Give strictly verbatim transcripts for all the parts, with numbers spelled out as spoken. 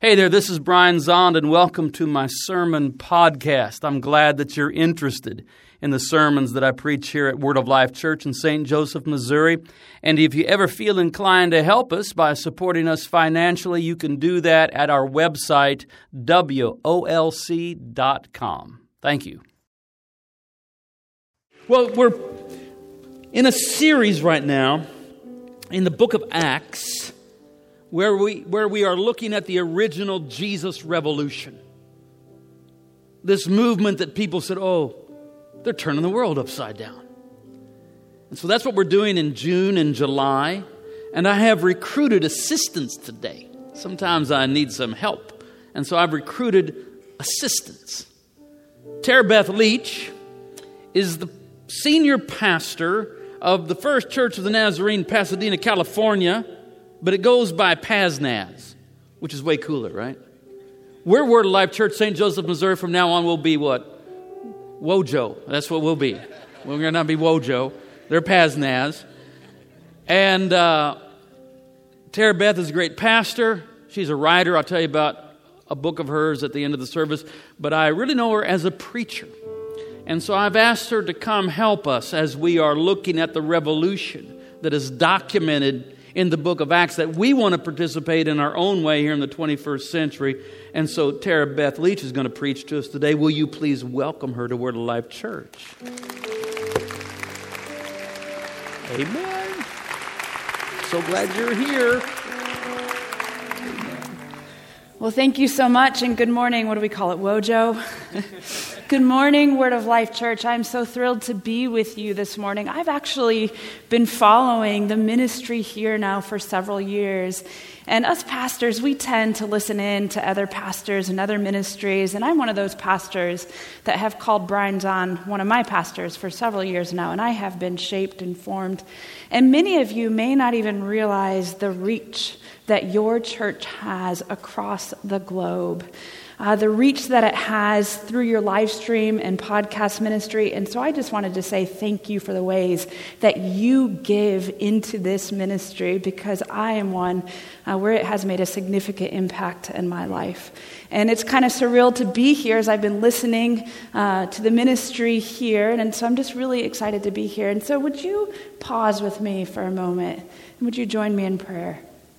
Hey there, this is Brian Zond, and welcome to my sermon podcast. I'm glad that you're interested in the sermons that I preach here at Word of Life Church in Saint Joseph, Missouri. And if you ever feel inclined to help us by supporting us financially, you can do that at our website, W O L C dot com. Thank you. Well, we're in a series right now in the book of Acts, where we where we are looking at the original Jesus revolution. This movement that people said, oh, they're turning the world upside down. And so that's what we're doing in June and July. And I have recruited assistants today. Sometimes I need some help. And so I've recruited assistants. Tara Beth Leach is the senior pastor of the First Church of the Nazarene, Pasadena, California. But it goes by Paznaz, which is way cooler, right? We're Word of Life Church, Saint Joseph, Missouri. From now on, we'll be what? Wojo. That's what we'll be. We're going to not be Wojo. They're Paznaz. And uh, Tara Beth is a great pastor. She's a writer. I'll tell you about a book of hers at the end of the service. But I really know her as a preacher. And so I've asked her to come help us as we are looking at the revolution that is documented in the book of Acts that we want to participate in our own way here in the twenty-first century. And so Tara Beth Leach is going to preach to us today. Will you please welcome her to Word of Life Church? Amen. So glad you're here. Well, thank you so much, and good morning. What do we call it, Wojo? Good morning, Word of Life Church. I'm so thrilled to be with you this morning. I've actually been following the ministry here now for several years. And us pastors, we tend to listen in to other pastors and other ministries. And I'm one of those pastors that have called Brian Zahn one of my pastors for several years now. And I have been shaped and formed. And many of you may not even realize the reach that your church has across the globe. Uh, the reach that it has through your live stream and podcast ministry. And so I just wanted to say thank you for the ways that you give into this ministry, because I am one uh, where it has made a significant impact in my life. And it's kind of surreal to be here as I've been listening uh, to the ministry here. And so I'm just really excited to be here. And so would you pause with me for a moment? And would you join me in prayer?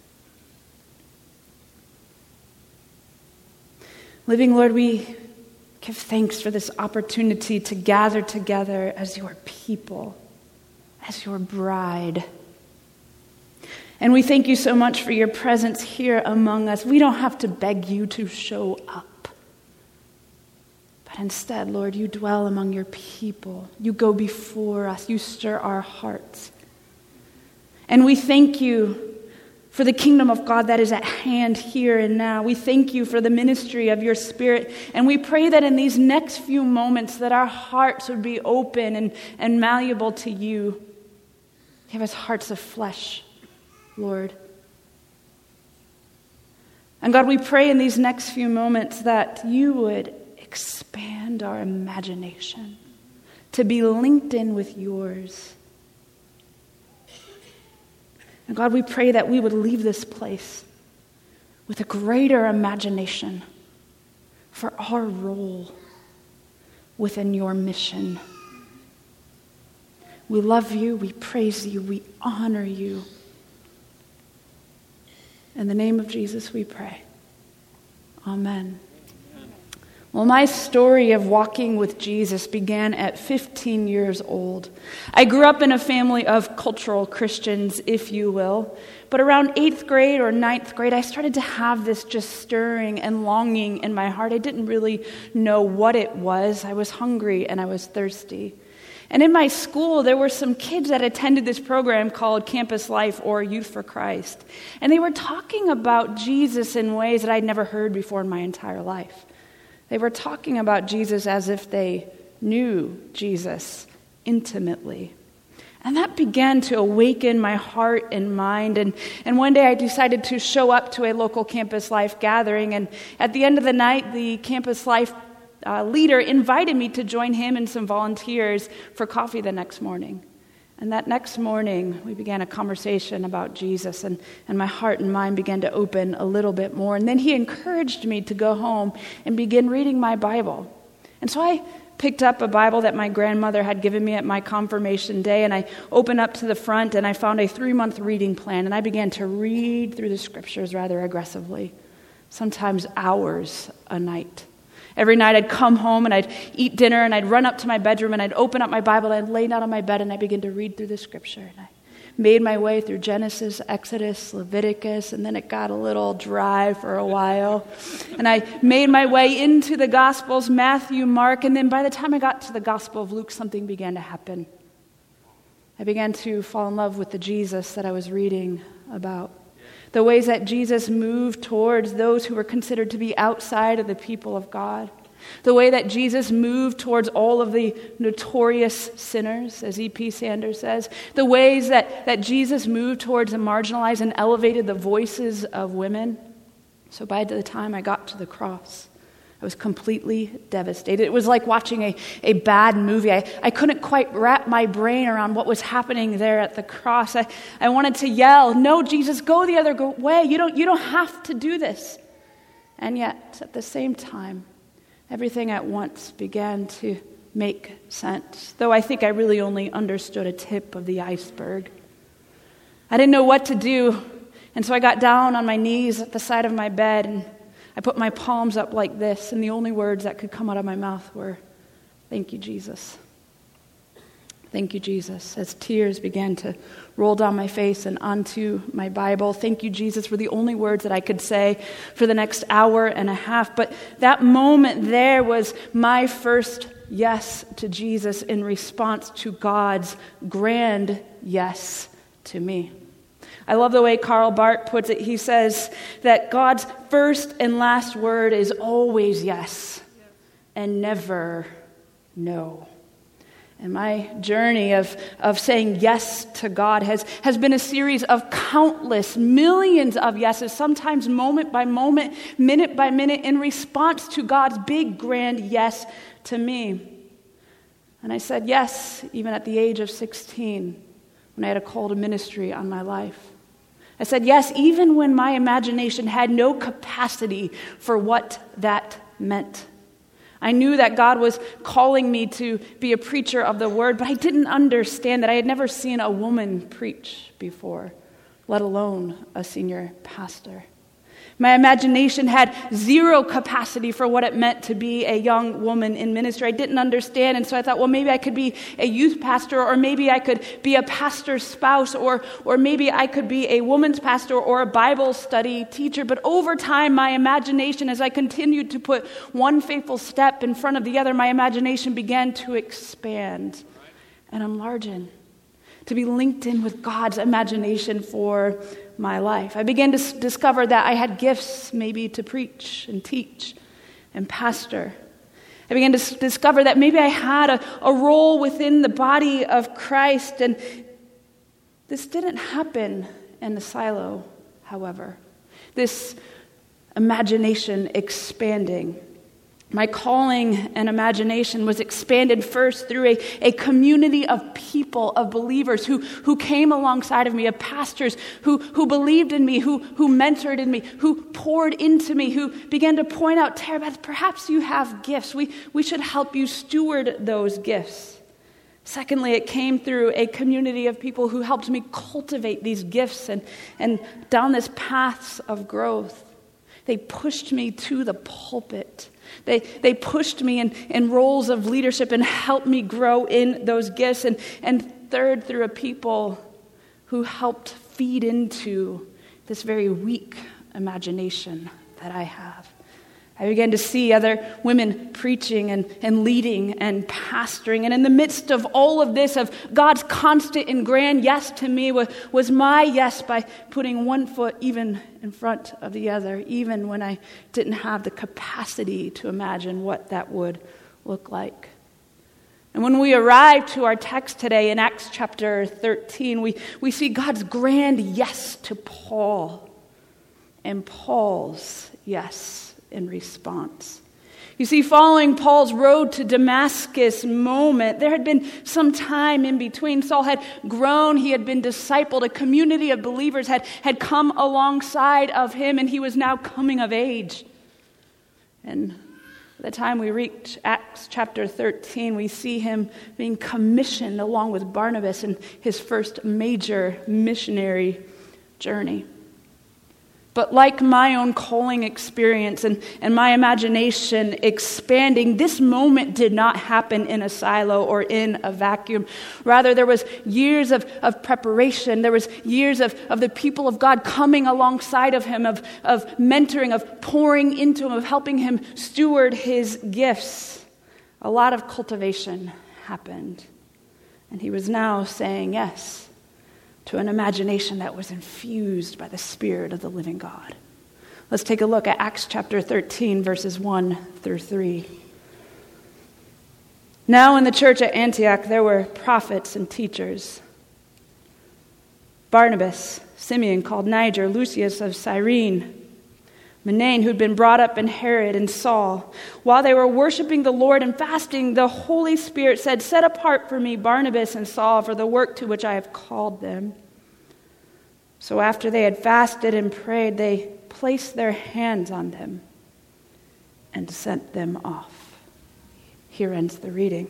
Living Lord, we give thanks for this opportunity to gather together as your people, as your bride. And we thank you so much for your presence here among us. We don't have to beg you to show up. But instead, Lord, you dwell among your people. You go before us. You stir our hearts. And we thank you for the kingdom of God that is at hand here and now. We thank you for the ministry of your Spirit. And we pray that in these next few moments that our hearts would be open and, and malleable to you. Give us hearts of flesh, Lord. And God, we pray in these next few moments that you would expand our imagination to be linked in with yours. And God, we pray that we would leave this place with a greater imagination for our role within your mission. We love you, we praise you, we honor you. In the name of Jesus we pray. Amen. Well, my story of walking with Jesus began at fifteen years old. I grew up in a family of cultural Christians, if you will. But around eighth grade or ninth grade, I started to have this just stirring and longing in my heart. I didn't really know what it was. I was hungry and I was thirsty. And in my school, there were some kids that attended this program called Campus Life or Youth for Christ. And they were talking about Jesus in ways that I'd never heard before in my entire life. They were talking about Jesus as if they knew Jesus intimately. And that began to awaken my heart and mind. And, and one day I decided to show up to a local Campus Life gathering. And at the end of the night, the Campus Life uh, leader invited me to join him and some volunteers for coffee the next morning. And that next morning, we began a conversation about Jesus, and, and my heart and mind began to open a little bit more. And then he encouraged me to go home and begin reading my Bible. And so I picked up a Bible that my grandmother had given me at my confirmation day, and I opened up to the front, and I found a three-month reading plan, and I began to read through the scriptures rather aggressively, sometimes hours a night. Every night I'd come home and I'd eat dinner and I'd run up to my bedroom and I'd open up my Bible and I'd lay down on my bed and I'd begin to read through the scripture. And I made my way through Genesis, Exodus, Leviticus, and then it got a little dry for a while. And I made my way into the Gospels, Matthew, Mark, and then by the time I got to the Gospel of Luke, something began to happen. I began to fall in love with the Jesus that I was reading about. The ways that Jesus moved towards those who were considered to be outside of the people of God. The way that Jesus moved towards all of the notorious sinners, as E P Sanders says. The ways that, that Jesus moved towards the marginalized and elevated the voices of women. So by the time I got to the cross, I was completely devastated. It was like watching a, a bad movie. I, I couldn't quite wrap my brain around what was happening there at the cross. I, I wanted to yell, "No, Jesus, go the other way. You don't, you don't have to do this." And yet, at the same time, everything at once began to make sense, though I think I really only understood a tip of the iceberg. I didn't know what to do, and so I got down on my knees at the side of my bed, and I put my palms up like this, and the only words that could come out of my mouth were, "Thank you, Jesus. Thank you, Jesus," as tears began to roll down my face and onto my Bible. "Thank you, Jesus," were the only words that I could say for the next hour and a half. But that moment there was my first yes to Jesus in response to God's grand yes to me. I love the way Karl Barth puts it. He says that God's first and last word is always yes and never no. And my journey of, of saying yes to God has, has been a series of countless, millions of yeses, sometimes moment by moment, minute by minute, in response to God's big, grand yes to me. And I said yes, even at the age of sixteen, when I had a call to ministry on my life. I said yes, even when my imagination had no capacity for what that meant. I knew that God was calling me to be a preacher of the word, but I didn't understand that I had never seen a woman preach before, let alone a senior pastor. My imagination had zero capacity for what it meant to be a young woman in ministry. I didn't understand, and so I thought, well, maybe I could be a youth pastor, or maybe I could be a pastor's spouse, or, or maybe I could be a woman's pastor or a Bible study teacher. But over time, my imagination, as I continued to put one faithful step in front of the other, my imagination began to expand and enlargen, to be linked in with God's imagination for my life. I began to s- discover that I had gifts maybe to preach and teach and pastor. I began to s- discover that maybe I had a, a role within the body of Christ. And this didn't happen in the silo, however. This imagination expanding. My calling and imagination was expanded first through a, a community of people, of believers who, who came alongside of me, of pastors who, who believed in me, who, who mentored in me, who poured into me, who began to point out, "Tara Beth, perhaps you have gifts. We, we should help you steward those gifts." Secondly, it came through a community of people who helped me cultivate these gifts and, and down this path of growth. They pushed me to the pulpit. They they pushed me in, in roles of leadership and helped me grow in those gifts. And, and third, through a people who helped feed into this very weak imagination that I have. I began to see other women preaching and, and leading and pastoring. And in the midst of all of this, of God's constant and grand yes to me, was, was my yes by putting one foot even in front of the other, even when I didn't have the capacity to imagine what that would look like. And when we arrive to our text today in Acts chapter thirteen, we, we see God's grand yes to Paul and Paul's yes in response. You see, following Paul's road to Damascus moment, there had been some time in between. Saul had grown, he had been discipled, a community of believers had, had come alongside of him, and he was now coming of age. And by the time we reach Acts chapter thirteen, we see him being commissioned along with Barnabas in his first major missionary journey. But like my own calling experience and, and my imagination expanding, this moment did not happen in a silo or in a vacuum. Rather, there was years of, of preparation. There was years of, of the people of God coming alongside of him, of, of mentoring, of pouring into him, of helping him steward his gifts. A lot of cultivation happened. And he was now saying yes to an imagination that was infused by the Spirit of the living God. Let's take a look at Acts chapter thirteen, verses one through three. Now in the church at Antioch there were prophets and teachers. Barnabas, Simeon called Niger, Lucius of Cyrene, Manaen, who'd been brought up in Herod, and Saul. While they were worshiping the Lord and fasting, the Holy Spirit said, "Set apart for me Barnabas and Saul for the work to which I have called them." So after they had fasted and prayed, they placed their hands on them and sent them off. Here ends the reading.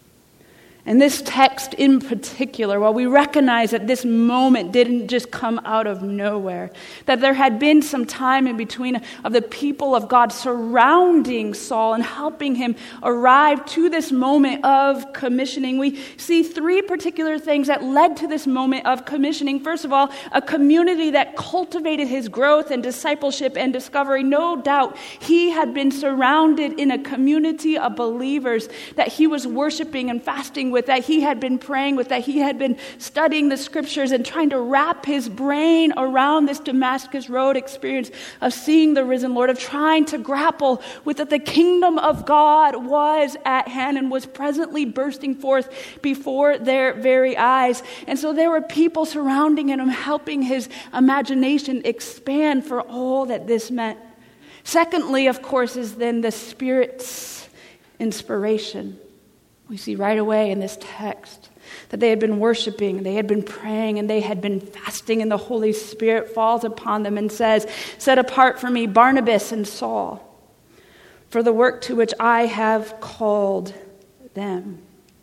And this text in particular, while we recognize that this moment didn't just come out of nowhere, that there had been some time in between of the people of God surrounding Saul and helping him arrive to this moment of commissioning, we see three particular things that led to this moment of commissioning. First of all, a community that cultivated his growth and discipleship and discovery. No doubt he had been surrounded in a community of believers that he was worshiping and fasting with, that he had been praying with, that he had been studying the scriptures and trying to wrap his brain around this Damascus Road experience of seeing the risen Lord, of trying to grapple with that the kingdom of God was at hand and was presently bursting forth before their very eyes. And so there were people surrounding him, helping his imagination expand for all that this meant. Secondly, of course, is then the Spirit's inspiration. We see right away in this text that they had been worshiping, they had been praying, and they had been fasting, and the Holy Spirit falls upon them and says, "Set apart for me Barnabas and Saul for the work to which I have called them."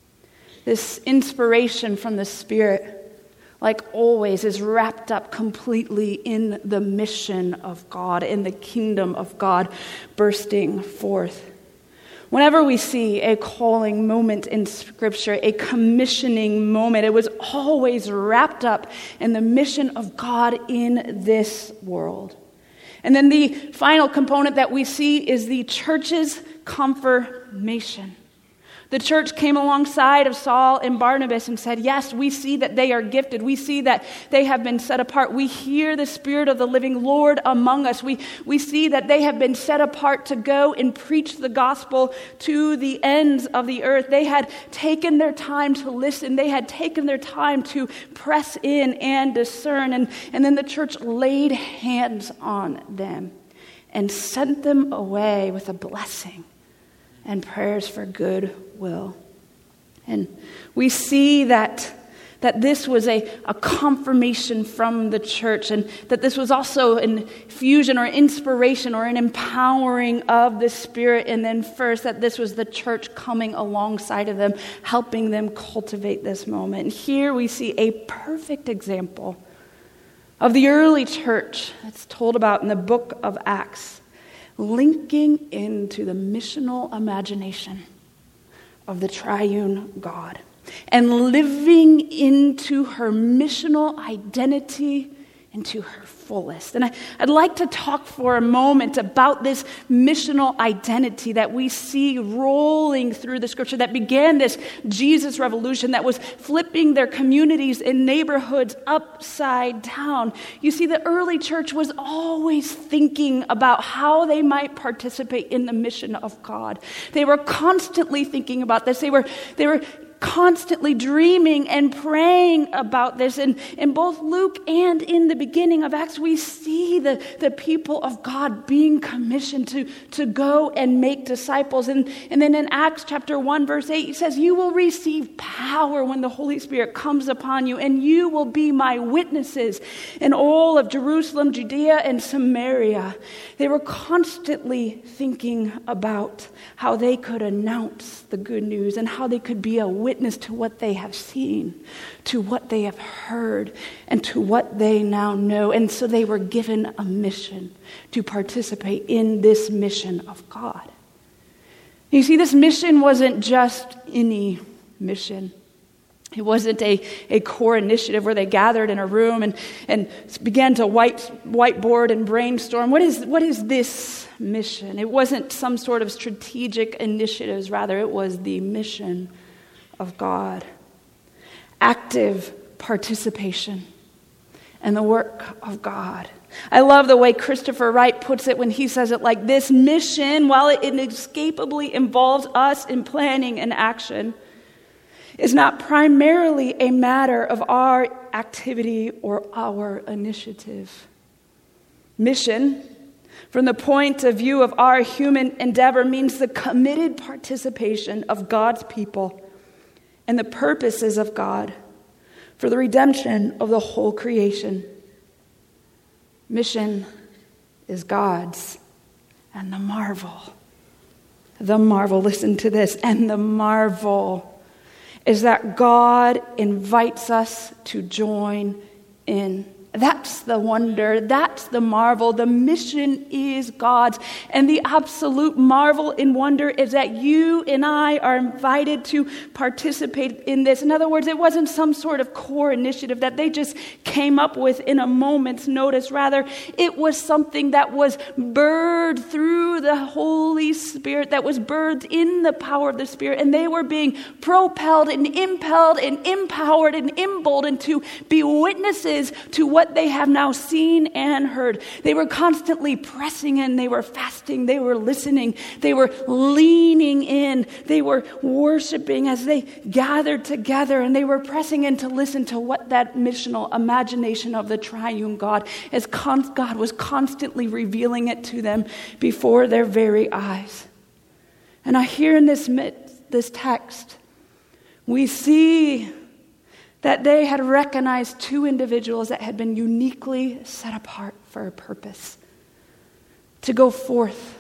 This inspiration from the Spirit, like always, is wrapped up completely in the mission of God, in the kingdom of God bursting forth. Whenever we see a calling moment in Scripture, a commissioning moment, it was always wrapped up in the mission of God in this world. And then the final component that we see is the church's confirmation. The church came alongside of Saul and Barnabas and said, yes, we see that they are gifted. We see that they have been set apart. We hear the Spirit of the living Lord among us. We, we see that they have been set apart to go and preach the gospel to the ends of the earth. They had taken their time to listen. They had taken their time to press in and discern. And, and then the church laid hands on them and sent them away with a blessing and prayers for goodwill. And we see that, that this was a, a confirmation from the church, and that this was also an infusion or inspiration or an empowering of the Spirit. And then first, that this was the church coming alongside of them, helping them cultivate this moment. And here we see a perfect example of the early church that's told about in the book of Acts, linking into the missional imagination of the triune God and living into her missional identity into her fullest. And I, I'd like to talk for a moment about this missional identity that we see rolling through the scripture that began this Jesus revolution that was flipping their communities and neighborhoods upside down. You see, the early church was always thinking about how they might participate in the mission of God. They were constantly thinking about this. They were, they were constantly dreaming and praying about this. And in both Luke and in the beginning of Acts, we see the, the people of God being commissioned to, to go and make disciples. And, and then in Acts chapter one, verse eight, it says, you will receive power when the Holy Spirit comes upon you, and you will be my witnesses in all of Jerusalem, Judea, and Samaria. They were constantly thinking about how they could announce the good news and how they could be a witness to what they have seen, to what they have heard, and to what they now know. And so they were given a mission to participate in this mission of God. You see, this mission wasn't just any mission. It wasn't a, a core initiative where they gathered in a room and, and began to white, whiteboard and brainstorm. What is, what is this mission? It wasn't some sort of strategic initiatives. Rather, it was the mission of God. Active participation in the work of God. I love the way Christopher Wright puts it when he says it like this: mission, while it inescapably involves us in planning and action, is not primarily a matter of our activity or our initiative. Mission, from the point of view of our human endeavor, means the committed participation of God's people and the purposes of God for the redemption of the whole creation. Mission is God's, and the marvel, the marvel, listen to this, and the marvel is that God invites us to join in. That's the wonder. That's the marvel. The mission is God's. And the absolute marvel and wonder is that you and I are invited to participate in this. In other words, it wasn't some sort of core initiative that they just came up with in a moment's notice. Rather, it was something that was birthed through the Holy Spirit, that was birthed in the power of the Spirit. And they were being propelled and impelled and empowered and emboldened to be witnesses to what they have now seen and heard. They were constantly pressing in. They were fasting. They were listening. They were leaning in. They were worshiping as they gathered together, and they were pressing in to listen to what that missional imagination of the triune God, as con- God was constantly revealing it to them before their very eyes. And I hear in this, this text, we see that they had recognized two individuals that had been uniquely set apart for a purpose: to go forth,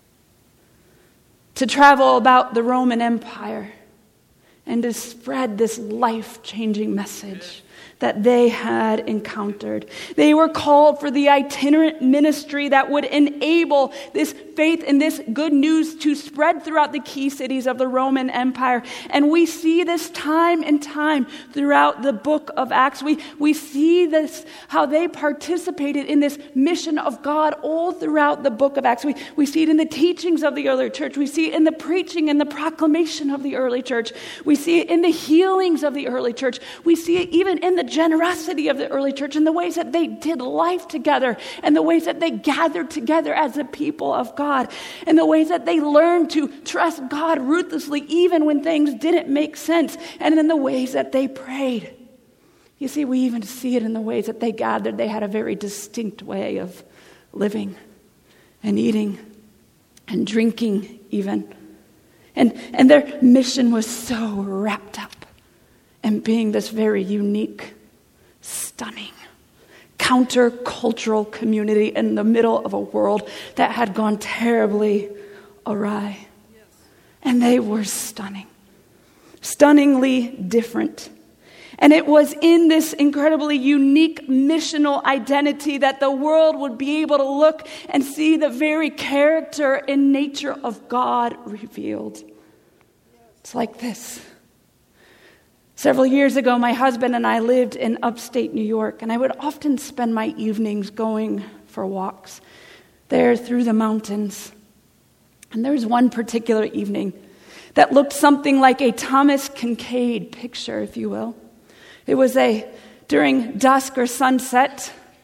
to travel about the Roman Empire, and to spread this life-changing message that they had encountered. They were called for the itinerant ministry that would enable this faith and this good news to spread throughout the key cities of the Roman Empire. And we see this time and time throughout the book of Acts. We, we see this, how they participated in this mission of God all throughout the book of Acts. We, we see it in the teachings of the early church. We see it in the preaching and the proclamation of the early church. We see it in the healings of the early church. We see it even in the generosity of the early church, and the ways that they did life together, and the ways that they gathered together as a people of God, and the ways that they learned to trust God ruthlessly even when things didn't make sense, and in the ways that they prayed. You see, we even see it in the ways that they gathered. They had a very distinct way of living and eating and drinking even. And, and their mission was so wrapped up in being this very unique, stunning, counter-cultural community in the middle of a world that had gone terribly awry. Yes. And they were stunning, stunningly different. And it was in this incredibly unique missional identity that the world would be able to look and see the very character and nature of God revealed. It's like this. Several years ago, my husband and I lived in upstate New York, and I would often spend my evenings going for walks there through the mountains. And there was one particular evening that looked something like a Thomas Kinkade picture, if you will. It was a during dusk or sunset,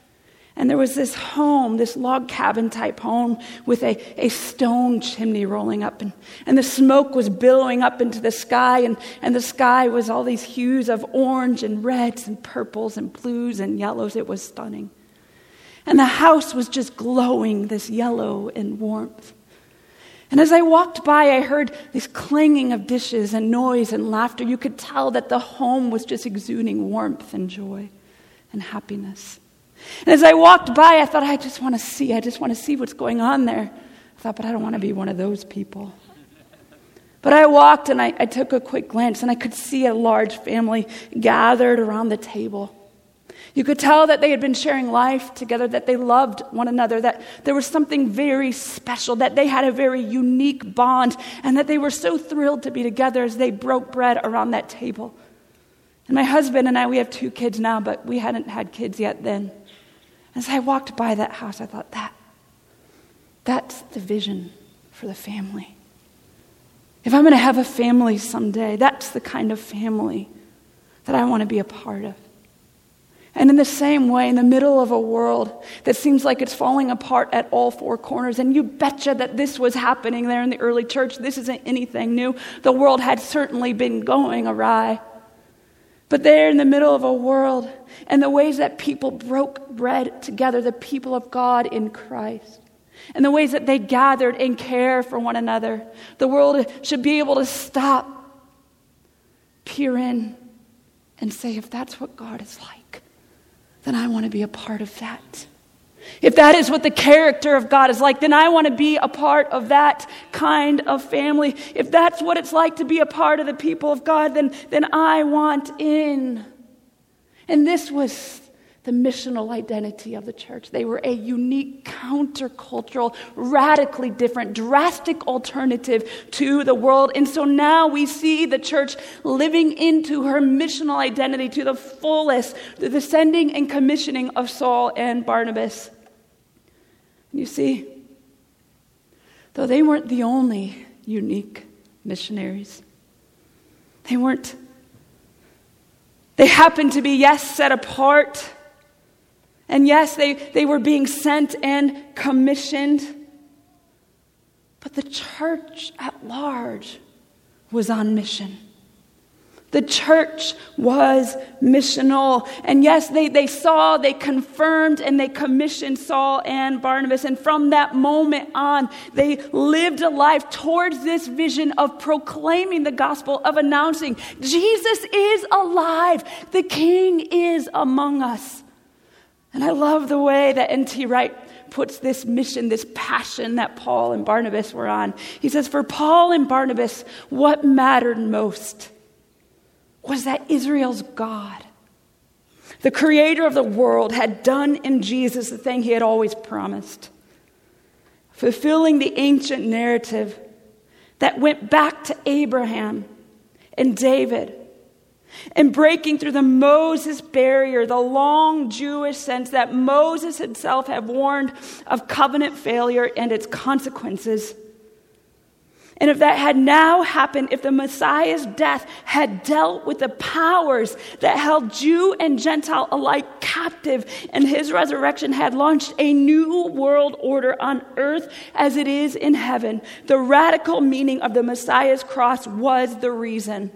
And there was this home, this log cabin type home with a, a stone chimney rolling up. And, and the smoke was billowing up into the sky. And, and the sky was all these hues of orange and reds and purples and blues and yellows. It was stunning. And the house was just glowing this yellow and warmth. And as I walked by, I heard this clanging of dishes and noise and laughter. You could tell that the home was just exuding warmth and joy and happiness. And as I walked by, I thought, I just want to see. I just want to see what's going on there. I thought, but I don't want to be one of those people. But I walked and I, I took a quick glance, and I could see a large family gathered around the table. You could tell that they had been sharing life together, that they loved one another, that there was something very special, that they had a very unique bond, and that they were so thrilled to be together as they broke bread around that table. And my husband and I, we have two kids now, but we hadn't had kids yet then. As I walked by that house, I thought, that, that's the vision for the family. If I'm going to have a family someday, that's the kind of family that I want to be a part of. And in the same way, in the middle of a world that seems like it's falling apart at all four corners, and you betcha that this was happening there in the early church, this isn't anything new. The world had certainly been going awry. But there in the middle of a world, and the ways that people broke bread together, the people of God in Christ, and the ways that they gathered and cared for one another, the world should be able to stop, peer in, and say, if that's what God is like, then I want to be a part of that. If that is what the character of God is like, then I want to be a part of that kind of family. If that's what it's like to be a part of the people of God, then, then I want in. And this was the missional identity of the church. They were a unique, countercultural, radically different, drastic alternative to the world. And so now we see the church living into her missional identity to the fullest, the sending and commissioning of Saul and Barnabas. You see, though they weren't the only unique missionaries, they weren't, they happened to be, yes, set apart. And yes, they, they were being sent and commissioned. But the church at large was on mission. The church was missional. And yes, they, they saw, they confirmed, and they commissioned Saul and Barnabas. And from that moment on, they lived a life towards this vision of proclaiming the gospel, of announcing Jesus is alive. The King is among us. And I love the way that N T Wright puts this mission, this passion that Paul and Barnabas were on. He says, for Paul and Barnabas, what mattered most was that Israel's God, the creator of the world, had done in Jesus the thing he had always promised, fulfilling the ancient narrative that went back to Abraham and David, and breaking through the Moses barrier, the long Jewish sense that Moses himself had warned of covenant failure and its consequences. And if that had now happened, if the Messiah's death had dealt with the powers that held Jew and Gentile alike captive, and his resurrection had launched a new world order on earth as it is in heaven, the radical meaning of the Messiah's cross was the reason,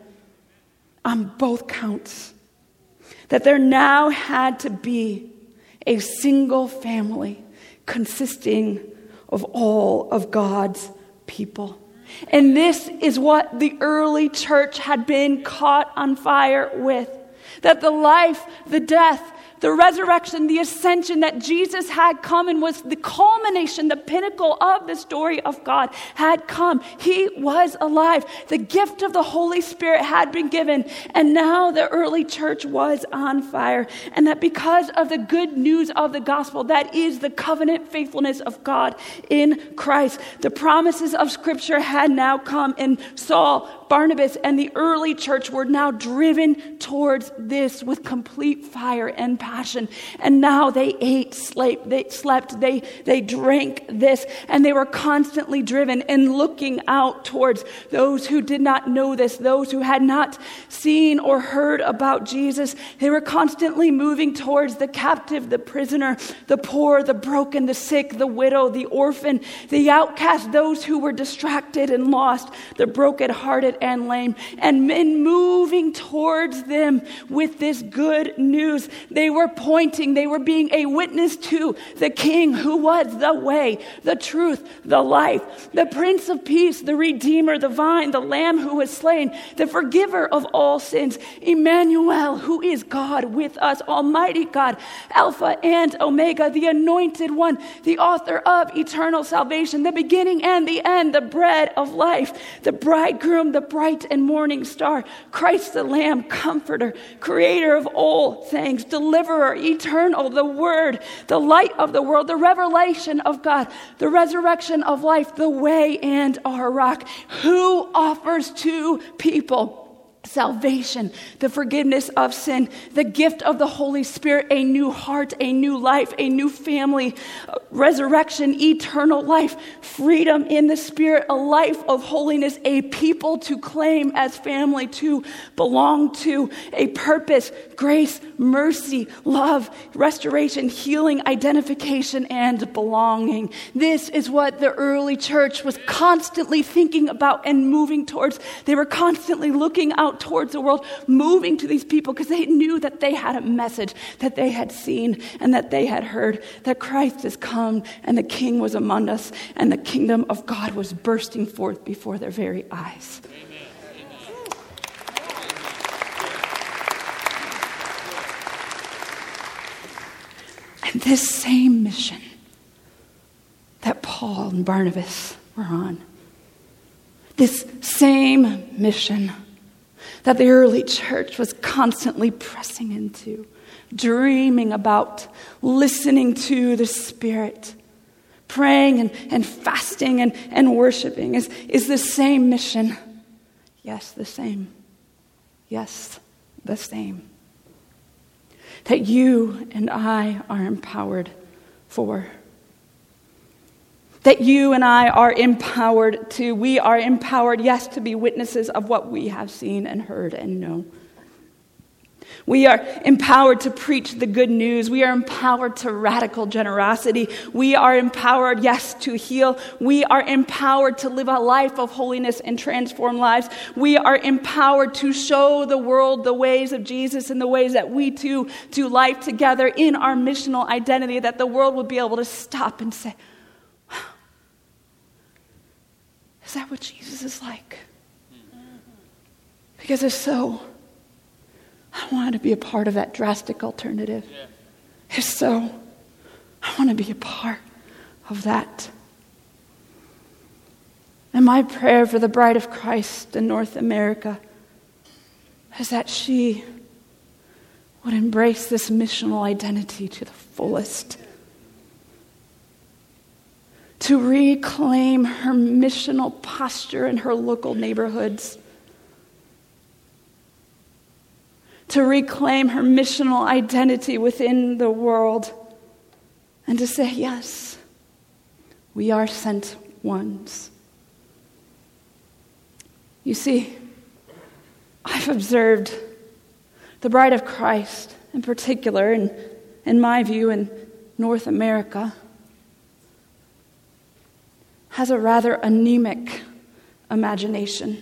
on both counts, that there now had to be a single family consisting of all of God's people. And this is what the early church had been caught on fire with. That the life, the death, the resurrection, the ascension that Jesus had come and was the culmination, the pinnacle of the story of God had come. He was alive. The gift of the Holy Spirit had been given. And now the early church was on fire. And that because of the good news of the gospel, that is the covenant faithfulness of God in Christ, the promises of Scripture had now come. And Saul, Barnabas, and the early church were now driven towards this with complete fire and passion. And now they ate, slept, they slept, they, they drank this, and they were constantly driven and looking out towards those who did not know this, those who had not seen or heard about Jesus. They were constantly moving towards the captive, the prisoner, the poor, the broken, the sick, the widow, the orphan, the outcast, those who were distracted and lost, the brokenhearted and lame, and men moving towards them with this good news. They were pointing, they were being a witness to the King who was the way, the truth, the life, the Prince of Peace, the Redeemer, the Vine, the Lamb who was slain, the forgiver of all sins, Emmanuel, who is God with us, Almighty God, Alpha and Omega, the Anointed One, the author of eternal salvation, the beginning and the end, the bread of life, the bridegroom, the bright and morning star, Christ the Lamb, Comforter, Creator of all things, Deliverer, Eternal, the Word, the light of the world, the revelation of God, the resurrection of life, the way and our rock, who offers to people salvation, the forgiveness of sin, the gift of the Holy Spirit, a new heart, a new life, a new family, resurrection, eternal life, freedom in the Spirit, a life of holiness, a people to claim as family, to belong to, a purpose, grace, mercy, love, restoration, healing, identification, and belonging. This is what the early church was constantly thinking about and moving towards. They were constantly looking out towards the world, moving to these people because they knew that they had a message that they had seen and that they had heard, that Christ has come and the King was among us and the kingdom of God was bursting forth before their very eyes. And this same mission that Paul and Barnabas were on, this same mission that the early church was constantly pressing into, dreaming about, listening to the Spirit, praying and, and fasting and, and worshiping is, is the same mission. Yes, the same. Yes, the same. That you and I are empowered for. That you and I are empowered to. We are empowered, yes, to be witnesses of what we have seen and heard and know. We are empowered to preach the good news. We are empowered to radical generosity. We are empowered, yes, to heal. We are empowered to live a life of holiness and transform lives. We are empowered to show the world the ways of Jesus and the ways that we too do life together in our missional identity, that the world will be able to stop and say, wow, is that what Jesus is like? Because if so, I want to be a part of that drastic alternative. Yeah. If so, I want to be a part of that. And my prayer for the bride of Christ in North America is that she would embrace this missional identity to the fullest. To reclaim her missional posture in her local neighborhoods. To reclaim her missional identity within the world. And to say, yes, we are sent ones. You see, I've observed the bride of Christ, in particular, in, in my view, in North America, has a rather anemic imagination.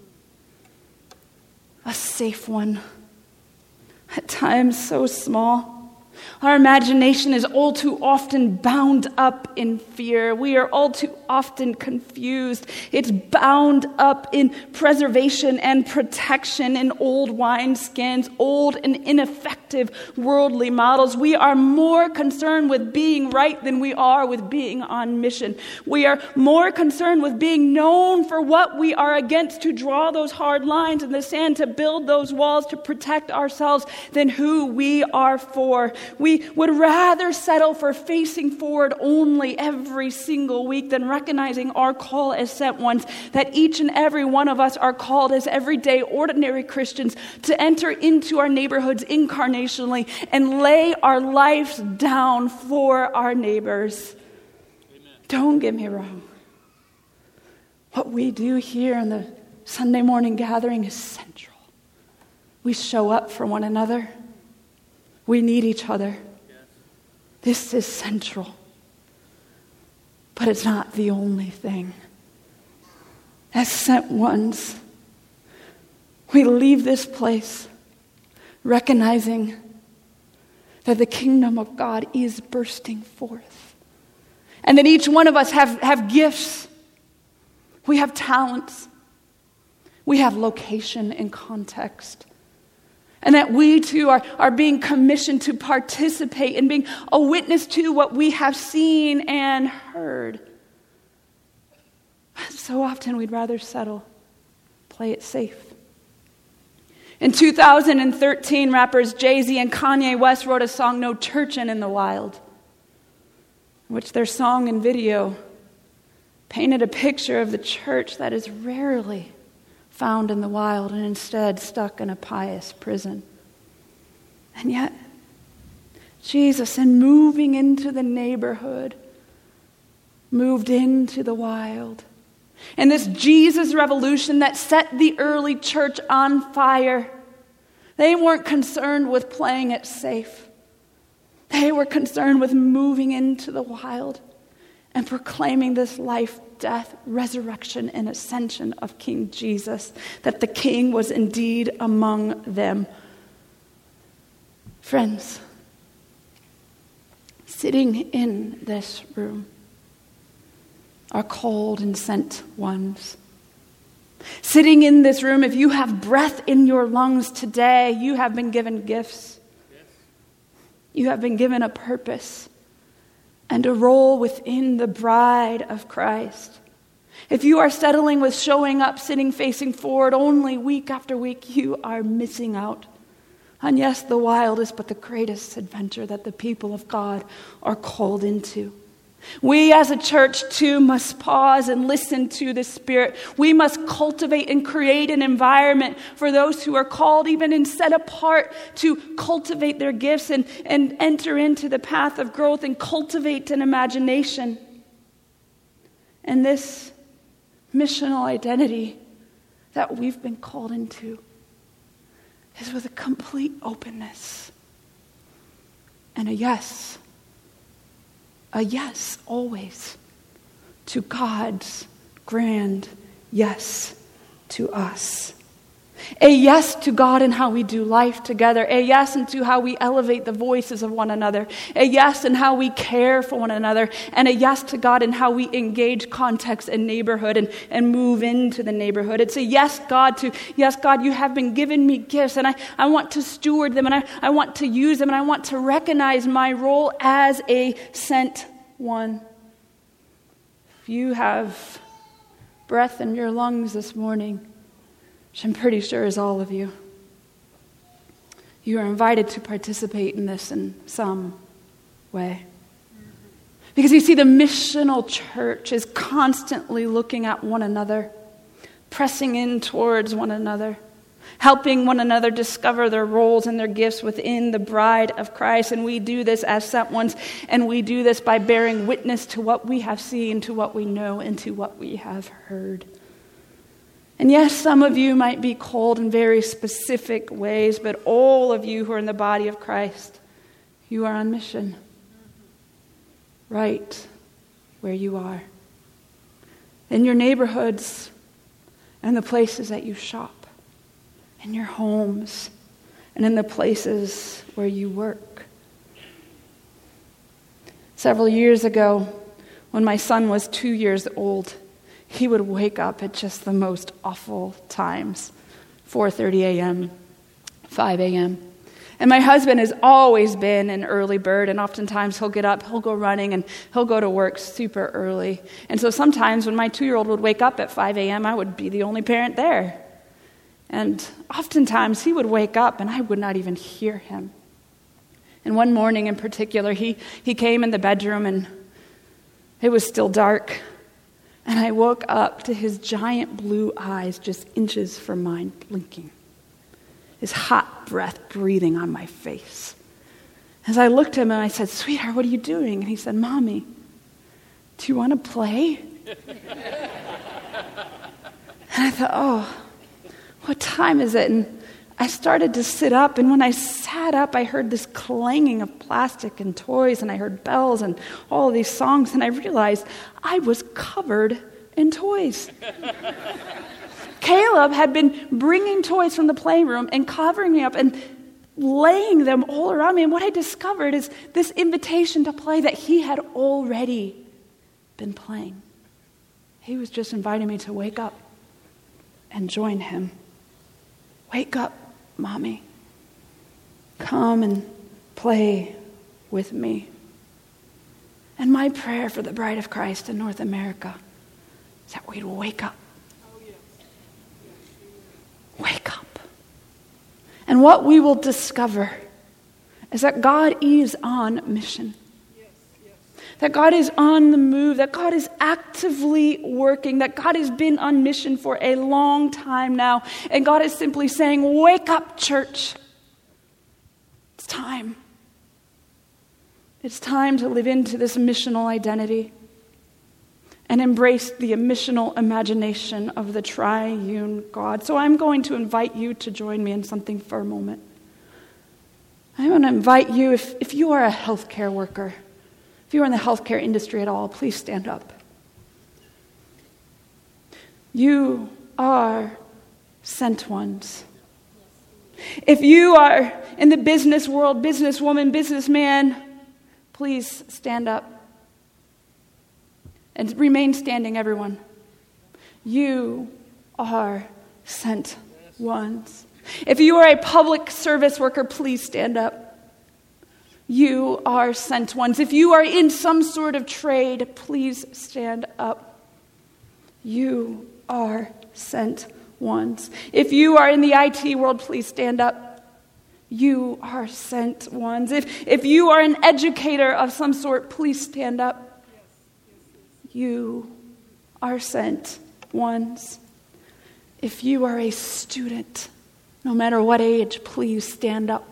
A safe one. At times so small. Our imagination is all too often bound up in fear. We are all too often confused. It's bound up in preservation and protection in old wineskins, old and ineffective worldly models. We are more concerned with being right than we are with being on mission. We are more concerned with being known for what we are against, to draw those hard lines in the sand, to build those walls, to protect ourselves, than who we are for. We would rather settle for facing forward only every single week than recognizing our call as sent ones, that each and every one of us are called as everyday, ordinary Christians to enter into our neighborhoods incarnationally and lay our lives down for our neighbors. Amen. Don't get me wrong. What we do here in the Sunday morning gathering is central. We show up for one another. We need each other. Yes. This is central. But it's not the only thing. As sent ones, we leave this place recognizing that the kingdom of God is bursting forth. And that each one of us have, have gifts. We have talents. We have location and context. And that we too are, are being commissioned to participate in being a witness to what we have seen and heard. So often we'd rather settle, play it safe. In two thousand thirteen, rappers Jay-Z and Kanye West wrote a song, No Churchin' in the Wild, in which their song and video painted a picture of the church that is rarely found in the wild and instead stuck in a pious prison. And yet, Jesus, in moving into the neighborhood, moved into the wild. And this Jesus revolution that set the early church on fire, they weren't concerned with playing it safe. They were concerned with moving into the wild and proclaiming this life, death, resurrection, and ascension of King Jesus, that the King was indeed among them. Friends, sitting in this room are called and sent ones. Sitting in this room, if you have breath in your lungs today, you have been given gifts. You have been given a purpose and a role within the bride of Christ. If you are settling with showing up, sitting facing forward only week after week, you are missing out. And yes, the wildest but the greatest adventure that the people of God are called into. We as a church too must pause and listen to the Spirit. We must cultivate and create an environment for those who are called, even and set apart, to cultivate their gifts and, and enter into the path of growth and cultivate an imagination. And this missional identity that we've been called into is with a complete openness and a yes. A yes, always, to God's grand yes to us. A yes to God in how we do life together. A yes into how we elevate the voices of one another. A yes in how we care for one another. And a yes to God in how we engage context and neighborhood and, and move into the neighborhood. It's a yes, God, to, yes, God, you have been given me gifts and I, I want to steward them and I, I want to use them and I want to recognize my role as a sent one. If you have breath in your lungs this morning, which I'm pretty sure is all of you, you are invited to participate in this in some way. Because you see, the missional church is constantly looking at one another, pressing in towards one another, helping one another discover their roles and their gifts within the bride of Christ. And we do this as sent ones, and we do this by bearing witness to what we have seen, to what we know, and to what we have heard. And yes, some of you might be called in very specific ways, but all of you who are in the body of Christ, you are on mission. Right where you are. In your neighborhoods and the places that you shop. In your homes and in the places where you work. Several years ago, when my son was two years old, he would wake up at just the most awful times, four thirty a.m., five a.m. And my husband has always been an early bird, and oftentimes he'll get up, he'll go running, and he'll go to work super early. And so sometimes when my two-year-old would wake up at five a.m., I would be the only parent there. And oftentimes he would wake up, and I would not even hear him. And one morning in particular, he, he came in the bedroom, and it was still dark. And I woke up to his giant blue eyes just inches from mine blinking. His hot breath breathing on my face. As I looked at him and I said, "Sweetheart, what are you doing?" And he said, "Mommy, do you want to play?" And I thought, oh, what time is it? And I started to sit up, and when I sat up, I heard this clanging of plastic and toys, and I heard bells and all of these songs, and I realized I was covered in toys. Caleb had been bringing toys from the playroom and covering me up and laying them all around me, and what I discovered is this invitation to play that he had already been playing. He was just inviting me to wake up and join him. Wake up, Mommy. Come and play with me. And my prayer for the Bride of Christ in North America is that we'd wake up. Wake up. And what we will discover is that God is on mission. That God is on the move, that God is actively working, that God has been on mission for a long time now. And God is simply saying, wake up, church. It's time. It's time to live into this missional identity and embrace the missional imagination of the triune God. So I'm going to invite you to join me in something for a moment. I want to invite you, if, if you are a healthcare worker, if you're in the healthcare industry at all, please stand up. You are sent ones. If you are in the business world, businesswoman, businessman, please stand up. And remain standing, everyone. You are sent ones. If you are a public service worker, please stand up. You are sent ones. If you are in some sort of trade, please stand up. You are sent ones. If you are in the I T world, please stand up. You are sent ones. If, if you are an educator of some sort, please stand up. You are sent ones. If you are a student, no matter what age, please stand up.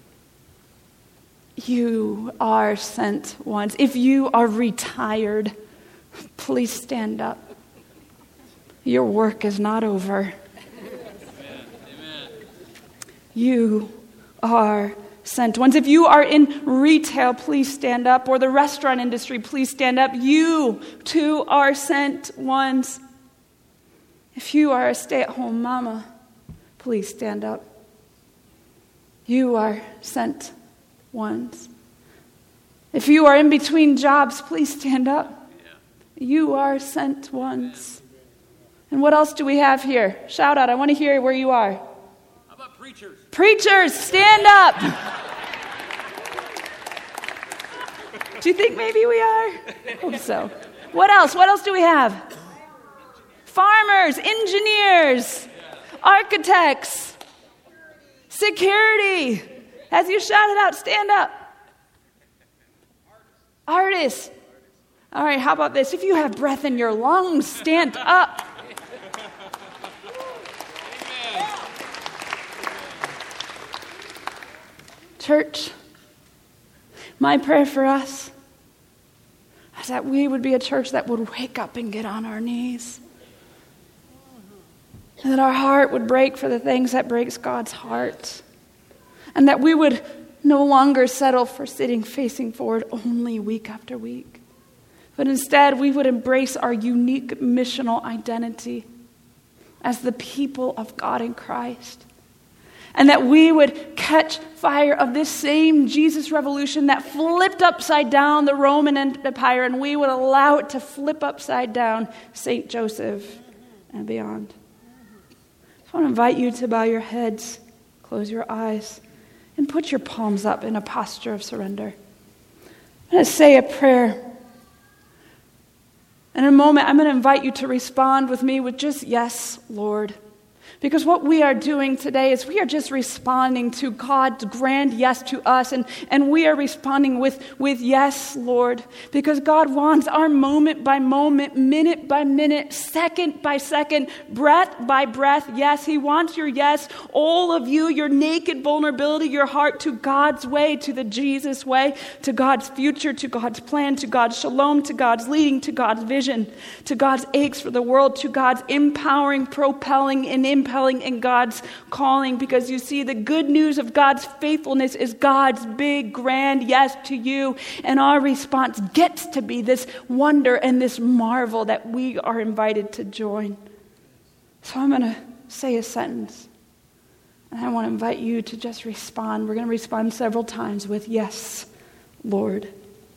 You are sent ones. If you are retired, please stand up. Your work is not over. Amen. You are sent ones. If you are in retail, please stand up. Or the restaurant industry, please stand up. You too are sent ones. If you are a stay-at-home mama, please stand up. You are sent ones. If you are in between jobs, please stand up. Yeah. You are sent ones. And what else do we have here? Shout out. I want to hear where you are. How about preachers? Preachers, stand up. Do you think maybe we are? I hope so. What else? What else do we have? Farmers, engineers, architects, security. As you shout it out, stand up. Artists. All right, how about this? If you have breath in your lungs, stand up. Church, my prayer for us is that we would be a church that would wake up and get on our knees. And that our heart would break for the things that breaks God's heart. And that we would no longer settle for sitting facing forward only week after week. But instead, we would embrace our unique missional identity as the people of God in Christ. And that we would catch fire of this same Jesus revolution that flipped upside down the Roman Empire, and we would allow it to flip upside down Saint Joseph and beyond. I want to invite you to bow your heads, close your eyes, and put your palms up in a posture of surrender. I'm going to say a prayer. And in a moment, I'm going to invite you to respond with me with just, yes, Lord. Because what we are doing today is we are just responding to God's grand yes to us. And, and we are responding with, with yes, Lord. Because God wants our moment by moment, minute by minute, second by second, breath by breath. Yes, He wants your yes. All of you, your naked vulnerability, your heart to God's way, to the Jesus way, to God's future, to God's plan, to God's shalom, to God's leading, to God's vision, to God's aches for the world, to God's empowering, propelling, and impelling in God's calling. Because you see, the good news of God's faithfulness is God's big, grand yes to you. And our response gets to be this wonder and this marvel that we are invited to join. So I'm going to say a sentence. And I want to invite you to just respond. We're going to respond several times with yes, Lord.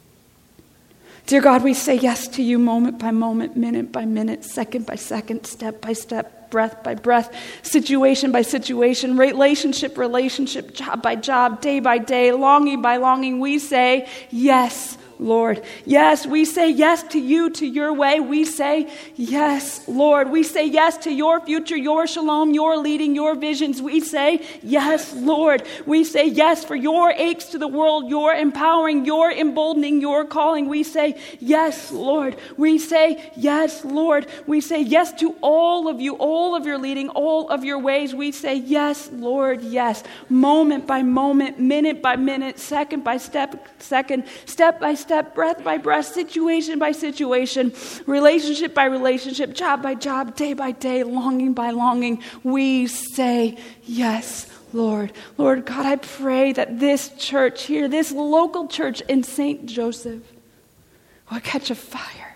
Dear God, we say yes to you moment by moment, minute by minute, second by second, step by step, breath by breath, situation by situation, relationship, relationship, job by job, day by day, longing by longing. We say yes, Lord. Yes, we say yes to you, to your way. We say yes, Lord. We say yes to your future, your shalom, your leading, your visions. We say yes, Lord. We say yes for your aches to the world, your empowering, your emboldening, your calling. We say yes, Lord. We say yes, Lord. We say yes to all of you, all of your leading, all of your ways. We say yes, Lord, yes. Moment by moment, minute by minute, second by step, second, step by step. Step, breath by breath, situation by situation, relationship by relationship, job by job, day by day, longing by longing, we say yes, Lord. Lord God, I pray that this church here, this local church in Saint Joseph, will catch a fire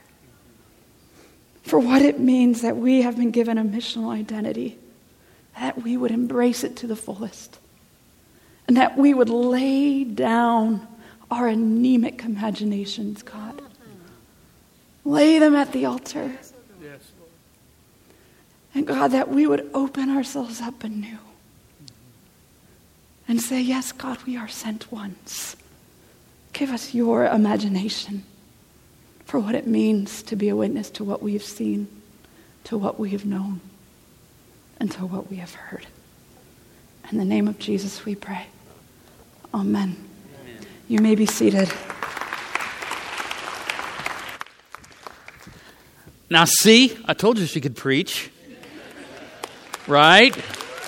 for what it means that we have been given a missional identity, that we would embrace it to the fullest, and that we would lay down our anemic imaginations, God. Lay them at the altar. Yes. And God, that we would open ourselves up anew and say, yes, God, we are sent ones. Give us your imagination for what it means to be a witness to what we have seen, to what we have known, and to what we have heard. In the name of Jesus we pray. Amen. You may be seated. Now see, I told you she could preach. Right?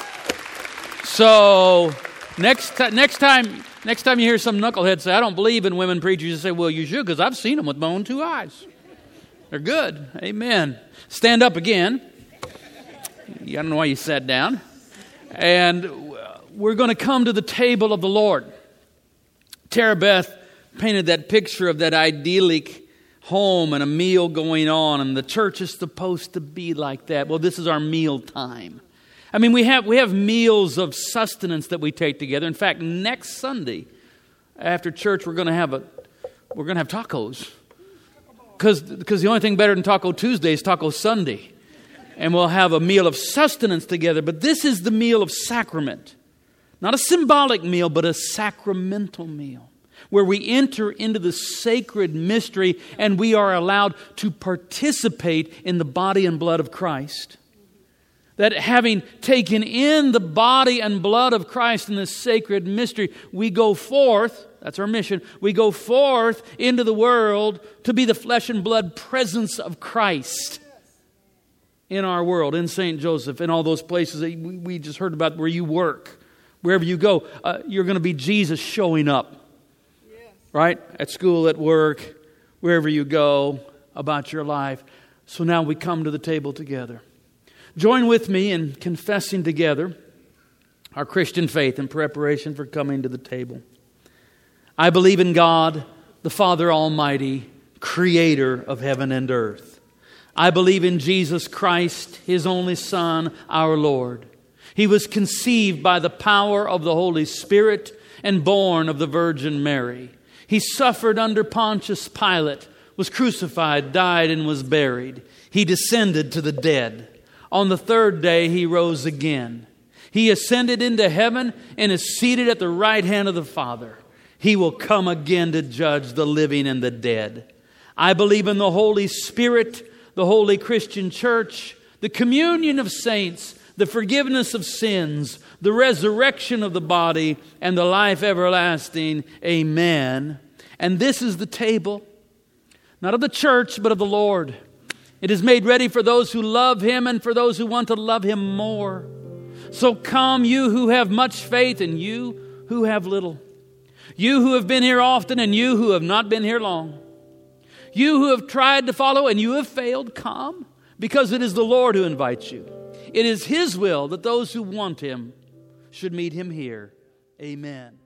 So next t- next time next time you hear some knucklehead say, I don't believe in women preachers, you say, well, you should, because I've seen them with my own two eyes. They're good. Amen. Stand up again. I don't know why you sat down. And we're going to come to the table of the Lord. Tara Beth painted that picture of that idyllic home and a meal going on, and the church is supposed to be like that. Well, this is our meal time. I mean, we have we have meals of sustenance that we take together. In fact, next Sunday after church, we're going to have a we're going to have tacos, because because the only thing better than Taco Tuesday is Taco Sunday, and we'll have a meal of sustenance together. But this is the meal of sacrament. Not a symbolic meal, but a sacramental meal, where we enter into the sacred mystery and we are allowed to participate in the body and blood of Christ. That having taken in the body and blood of Christ in this sacred mystery, we go forth, that's our mission, we go forth into the world to be the flesh and blood presence of Christ in our world, in Saint Joseph, in all those places that we just heard about where you work. Wherever you go, uh, you're going to be Jesus showing up. Yes. Right? At school, at work, wherever you go about your life. So now we come to the table together. Join with me in confessing together our Christian faith in preparation for coming to the table. I believe in God, the Father Almighty, creator of heaven and earth. I believe in Jesus Christ, His only Son, our Lord. He was conceived by the power of the Holy Spirit and born of the Virgin Mary. He suffered under Pontius Pilate, was crucified, died, and was buried. He descended to the dead. On the third day, He rose again. He ascended into heaven and is seated at the right hand of the Father. He will come again to judge the living and the dead. I believe in the Holy Spirit, the Holy Christian Church, the communion of saints, the forgiveness of sins, the resurrection of the body, and the life everlasting. Amen. And this is the table, not of the church, but of the Lord. It is made ready for those who love Him and for those who want to love Him more. So come, you who have much faith and you who have little. You who have been here often and you who have not been here long. You who have tried to follow and you have failed, come, because it is the Lord who invites you. It is His will that those who want Him should meet Him here. Amen.